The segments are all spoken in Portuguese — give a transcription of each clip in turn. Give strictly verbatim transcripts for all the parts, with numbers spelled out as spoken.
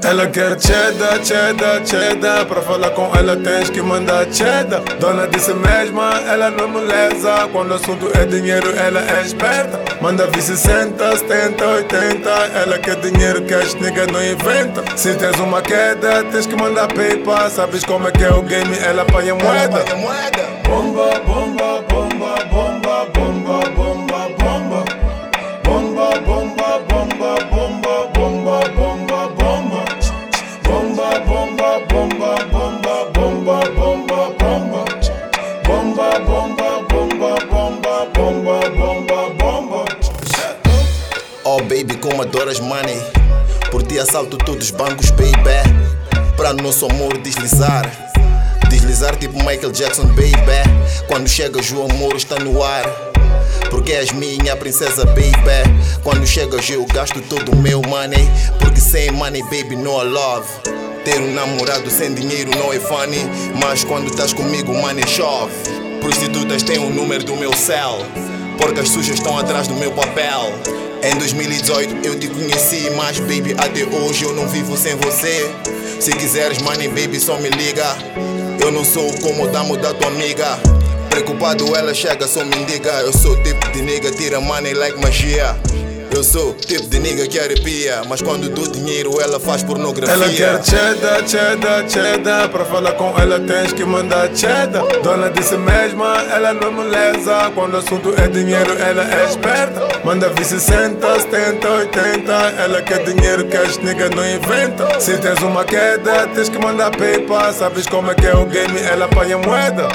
Ela quer cheddar, cheddar, cheddar. Pra falar com ela tens que mandar cheddar. Dona de si mesma, ela não moleza. Quando o assunto é dinheiro, ela é esperta. Manda vir sessenta, setenta, oitenta. Ela quer dinheiro, cash, nigga não inventa. Se tens uma queda, tens que mandar paper. Sabes como é que é o game, ela apanha moeda. Bomba, bomba, bomba, bomba, bomba, bomba, bomba. Bomba, bomba, bomba, bomba, bomba, bomba, bomba. Bomba, bomba, bomba, bomba, bomba, bomba, bomba. Bomba, bomba, bomba, bomba, bomba, bomba, bomba. Oh baby, como adoras money. Por ti assalto todos os bancos, baby. Pra nosso amor deslizar. Deslizar tipo Michael Jackson, baby. Quando chegas o amor está no ar. Porque és minha princesa, baby. Quando chegas eu gasto todo o meu money. Porque sem money, baby, no love. Ter um namorado sem dinheiro não é funny. Mas quando estás comigo, money chove. Prostitutas têm o número do meu cell. Porcas sujas estão atrás do meu papel. Em dois mil e dezoito eu te conheci, mas baby, até hoje eu não vivo sem você. Se quiseres money, baby, só me liga. Eu não sou o comodamo da tua amiga. Preocupado ela chega, só me indica. Eu sou o tipo de nigga, tira money like magia. Eu sou o tipo de nigga que arrepia. Mas quando dou dinheiro ela faz pornografia. Ela quer cheddar, cheddar, cheddar. Pra falar com ela tens que mandar cheddar. Dona de si mesma, ela não moleza. Quando o assunto é dinheiro, ela é esperta. Manda vir sessenta, setenta, oitenta. Ela quer dinheiro, cash, nigga não inventa. Se tens uma queda, tens que mandar paper. Sabes como é que é o game, ela apanha moeda.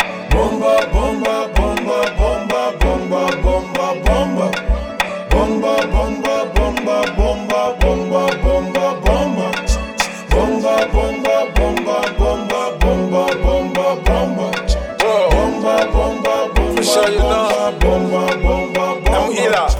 Bomba, bomba, bomba, bomba, bomba, bomba, bomba. Bomba, bomba, bomba, bomba, bomba, bomba, bomba. Bomba, bomba, bomba, bomba, bomba, bomba, bomba. Bomba, bomba, bomba, bomba, bomba, bomba.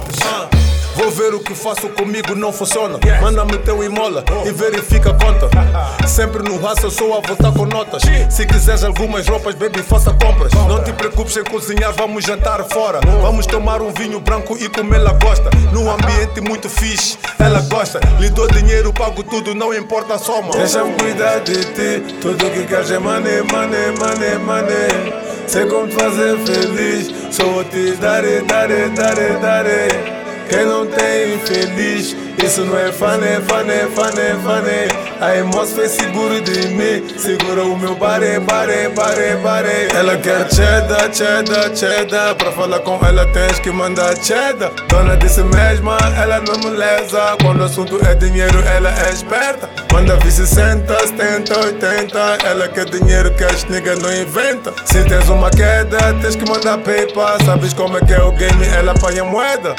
Vou ver o que faço comigo não funciona. Manda-me teu imola e verifica a conta. Sempre no hustle sou a voltar com notas. Se quiseres algumas roupas, baby, faça compras. Não te preocupes em cozinhar, vamos jantar fora. Vamos tomar um vinho branco e como ela gosta. Num ambiente muito fixe, ela gosta. Lhe dou dinheiro, pago tudo, não importa a soma. Deixa-me cuidar de ti, tudo que queres é money, money, money, money. Sei como te fazer feliz, só te darei, darei, darei, darei. Quem não tem infeliz, isso não é funny, funny, funny, funny. A moça foi seguro de mim, segura o meu bare, bare, bare, bare. Ela quer cheddar, cheddar, cheddar. Pra falar com ela tens que mandar cheddar. Dona de si mesma, ela não moleza. Quando o assunto é dinheiro, ela é esperta. Manda vir sessenta, setenta, oitenta. Ela quer dinheiro, cash, nigga não inventa. Se tens uma queda, tens que mandar paper. Sabes como é que é o game, ela apanha moeda.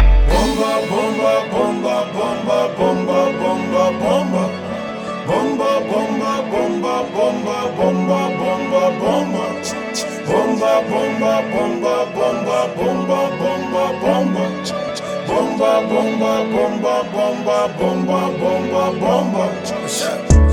Bomba, bomba, bomba, bomba, bomba, bomba, bomba. Bomba, bomba, bomba, bomba, bomba, bomba, bomba. Bomba, bomba, bomba, bomba, bomba, bomba, bomba. Bomba, bomba, bomba, bomba, bomba, bomba, bomba.